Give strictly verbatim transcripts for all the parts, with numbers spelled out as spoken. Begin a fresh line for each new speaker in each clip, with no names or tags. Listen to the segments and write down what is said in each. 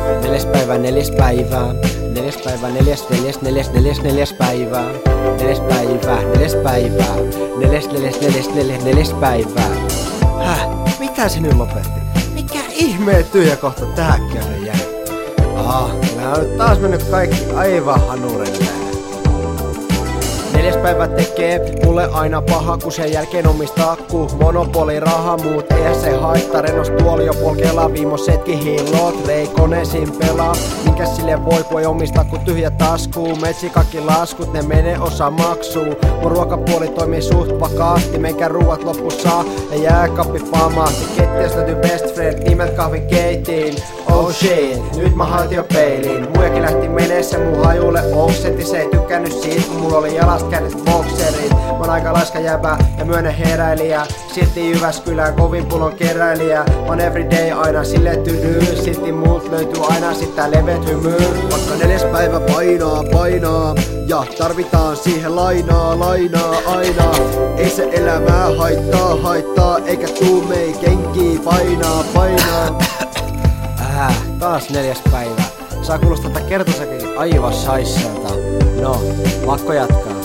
Neljäs päivä, neljäs päivä. Neljäs päivä, neljäs, neljäs, neljäs, neljäs, neljäs päivä. Neljäs päivä, neljäs päivä. Neljäs, neljäs, neljäs, neljäs, neljäs päivä. Häh? Mitä se nyt lopetti? Mikä ihmeen tyhjä kohta tähänkään jäi? Ah, mä oon nyt taas mennyt kaikki aivan hanurille. Neljäs päivä tekee mulle aina paha, kun sen jälkeen omistaa ku monopoli raha, muut ei se haittaa. Rennos tuoli jo polkeella viimeisetkin hillot, Reikonesin pelaa. Minkäs sille voi, kun ei omistaa ku tyhjä taskuu. Metsi kaikki laskut, ne menee osa maksuu. Mun ruokapuoli toimii suht vakaasti, meikä ruuat loppu saa ja jääkaappi pamahti. Kettiöstä löytyy best friend nimeltä kahvin keitiin. Oh shit, nyt mä haet jo peiliin. Muijakin lähti menessä mun hajulle oksetti. Se ei tykännyt siitä, kun mulla oli jalasta kädet bokserit. Mä oon aika laiska jäbä ja myönnä heräilijä. Silti Jyväskylän kovin pulon keräilijä. Mä oon everyday aina sille tydyy. Silti muut löytyy aina sit tää levet hymyy. Vaikka neljäs päivä painaa, painaa ja tarvitaan siihen lainaa, lainaa aina. Ei se elämää haittaa, haittaa, eikä tuu mei kenkii painaa, painaa. Äh, taas neljäs päivä. Saa kuulostaa tätä kertosäkin aivan saissalta. No, pakko jatkaa.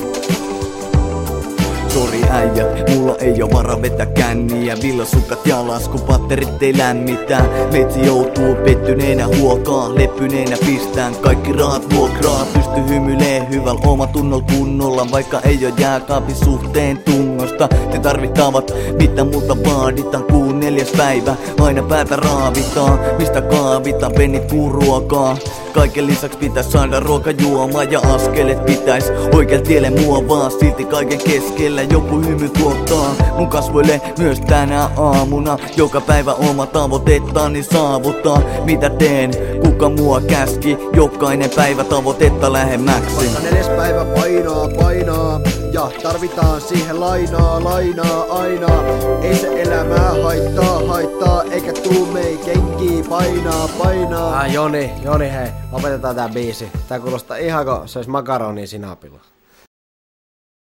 Sori äijät, mulla ei oo vara vetää känniä. Villasukat jalas, kun patterit ei lämmitä. Metsi joutuu pettyneenä huokaa, leppyneenä pistään kaikki rahat vuokraa. Pysty hymyilee hyvällä omatunnolla kunnolla, vaikka ei oo jääkaapin suhteen tungosta. Te tarvittavat, mitä multa vaaditaan, kuun neljäs päivä. Aina päätä raavitaan, mistä kaavitaan, pennit kuun ruokaa. Kaiken lisäks pitäis saada ruokajuomaa ja askelet pitäis oikeal tielle muovaa. Silti kaiken keskellä joku hymy tuottaa mun kasvoille myös tänä aamuna. Joka päivä oma tavoitettani saavuttaa. Mitä teen? Kuka mua käski? Jokainen päivä tavoitetta lähemmäksi.
Vaikka neljäs päivä painaa, painaa ja tarvitaan siihen lainaa, lainaa aina. Ei se elämää haittaa, haittaa, eikä tuu mei kenkii painaa, painaa. Ah, Joni, Joni hei, lopetetaan tää biisi. Tää kuulostaa ihan kuin se ois makaroni sinapilla.